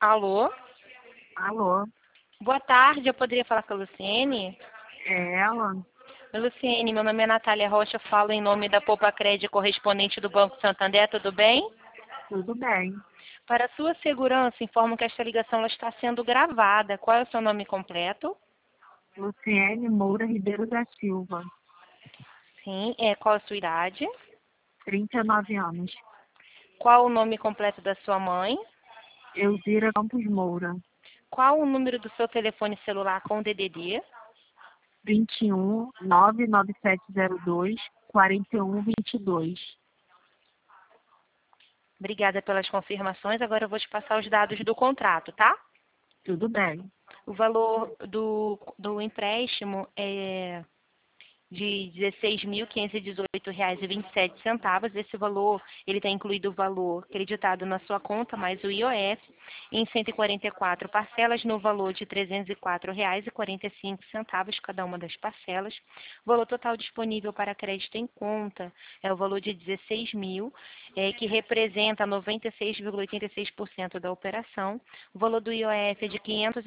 Alô? Alô, Boa tarde, eu poderia falar com a Luciene? é ela? Oi, Luciene, meu nome é Natália Rocha, falo em nome da Poupa Crédito, correspondente do Banco Santander, tudo bem? Tudo bem. Para sua segurança, informo que esta ligação ela está sendo gravada. Qual é o seu nome completo? Luciene Moura Ribeiro da Silva, Sim, qual a sua idade? 39 anos. Qual o nome completo da sua mãe? Elvira Campos Moura, Qual o número do seu telefone celular com DDD? 21 99702 4122. Obrigada pelas confirmações. Agora eu vou te passar os dados do contrato, tá? Tudo bem. O valor do empréstimo é de R$ 16.518,27. Esse valor, ele está incluído o valor acreditado na sua conta, mais o IOF, em 144 parcelas, no valor de R$ 304,45 cada uma das parcelas. O valor total disponível para crédito em conta é o valor de 16 mil, que representa 96,86% da operação. O valor do IOF é de R$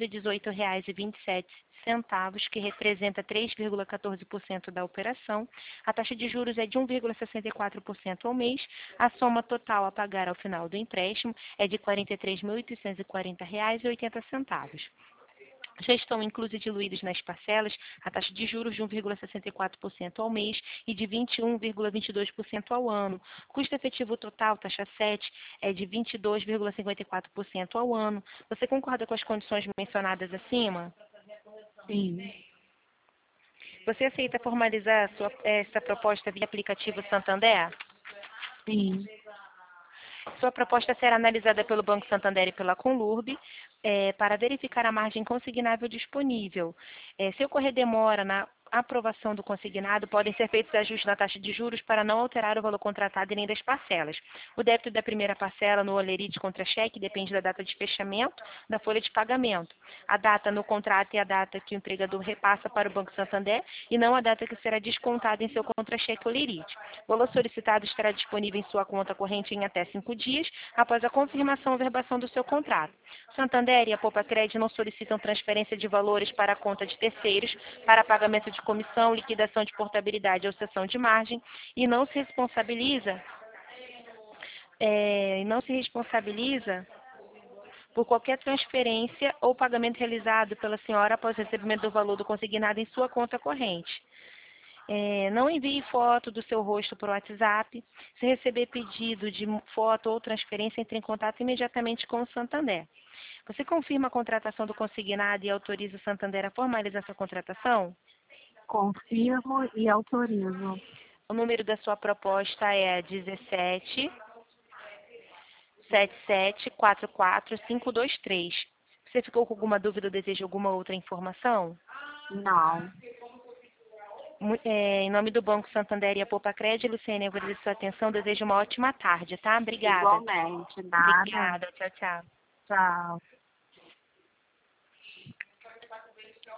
518,27, que representa 3,14% da operação. A taxa de juros é de 1,64% ao mês. A soma total a pagar ao final do empréstimo é de R$ 43.840,80. Já estão inclusos e diluídos nas parcelas a taxa de juros de 1,64% ao mês e de 21,22% ao ano. Custo efetivo total, taxa 7, é de 22,54% ao ano. Você concorda com as condições mencionadas acima? Sim, Você aceita formalizar essa proposta via aplicativo Santander? sim. Sua proposta será analisada pelo Banco Santander e pela Conlurb para verificar a margem consignável disponível. Se ocorrer demora na aprovação do consignado, podem ser feitos ajustes na taxa de juros para não alterar o valor contratado e nem das parcelas. O débito da primeira parcela no holerite contra cheque depende da data de fechamento da folha de pagamento. A data no contrato é a data que o empregador repassa para o Banco Santander e não a data que será descontada em seu contra-cheque holerite. O valor solicitado estará disponível em sua conta corrente em até 5 dias após a confirmação ou verbação do seu contrato. Santander e a Poupa Crédito não solicitam transferência de valores para a conta de terceiros para pagamento de comissão, liquidação de portabilidade ou cessão de margem e não se responsabiliza por qualquer transferência ou pagamento realizado pela senhora após o recebimento do valor do consignado em sua conta corrente. Não envie foto do seu rosto por WhatsApp. Se receber pedido de foto ou transferência, entre em contato imediatamente com o Santander. Você confirma a contratação do consignado e autoriza o Santander a formalizar sua contratação? Confirmo e autorizo. O número da sua proposta é 17 7744523. Você ficou com alguma dúvida ou deseja alguma outra informação? Não. Em nome do Banco Santander e a Poupa Crédito, Luciene, eu agradeço a sua atenção. Desejo uma ótima tarde, tá? Obrigada. Igualmente. Nada. Obrigada. Tchau, tchau. Tchau.